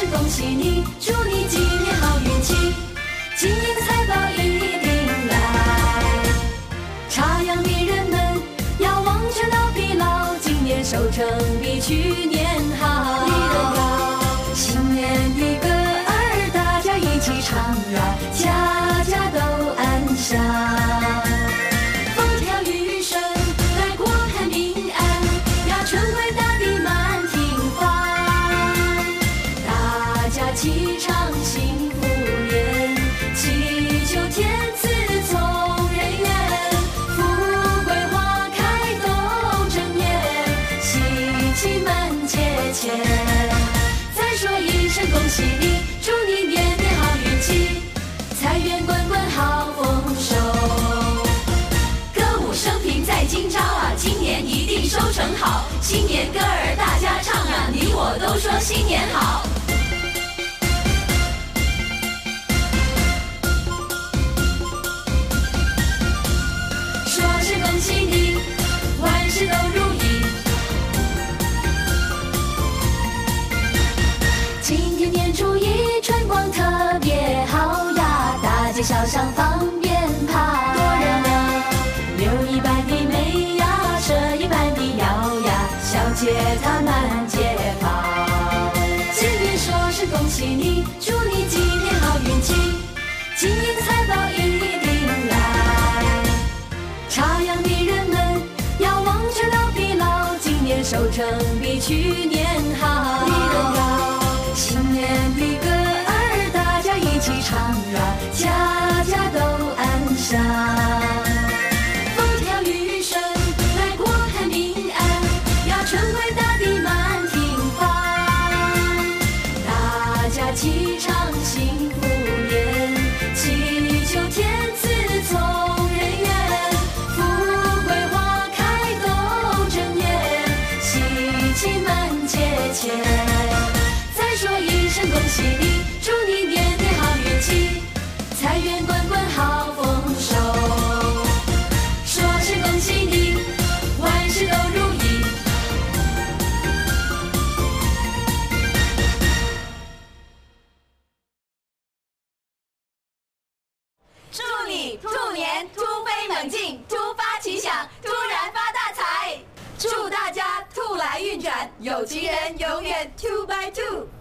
恭喜你，祝你今年好运气，金银财宝一定来。插秧的人们要忘却老疲劳，今年收成比去年好。新年的歌儿大家一起唱啊，家家都安详。风调雨顺来国泰民安呀，春回大地满庭芳。大家齐唱幸福年，祈求天赐从人愿，富贵花开都正年，喜气满街前。再说一声恭喜你，祝你年年好运气，财源滚滚好丰收。歌舞升平在今朝啊，今年一定收成好。新年歌儿大家唱啊，你我都说新年好。说是恭喜你，万事都如意。今天年初一，春光特别好呀，大街小巷放鞭炮，多热闹！溜一般的美呀，扯一般的摇呀，小街它满街跑。今天说是恭喜你，祝你今年好运气，金银财宝一定来。插秧的人们要忘却老疲劳，今年收成比去年好。新年的歌儿大家一起唱啊，家家都安详。风调雨顺来国泰民安呀，春回大地满庭芳。大家齐唱幸福年，祈求天赐从人愿，富贵花开都正年，喜气满街前。说一声恭喜你，祝你年年好运气，财源滚滚好丰收。说是恭喜你，万事都如意。祝你兔年突飞猛进，突发奇想，突然发大财。祝大家兔来运转，有情人永远 2x2。